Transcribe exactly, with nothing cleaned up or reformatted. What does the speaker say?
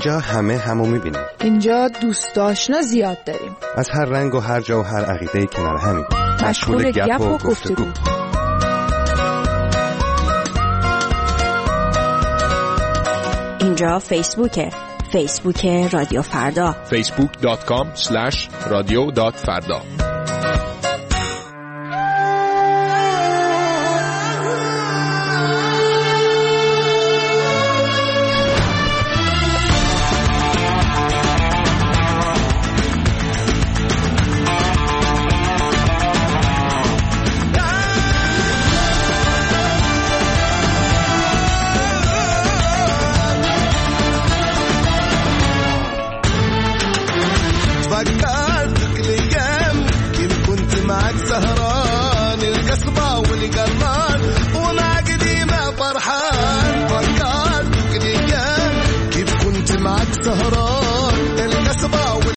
اینجا همه همو میبینیم. اینجا دوست آشنا زیاد داریم. از هر رنگ و هر جا و هر عقیده‌ای کنار همیم. مشغول گپ و گفتگو. اینجا فیسبوکه. فیسبوک رادیو فردا. فیسبوک دات کام اسلش رادیو دات فردا. فكرتك ليام كيف كنت معك سهران القصبة والقلب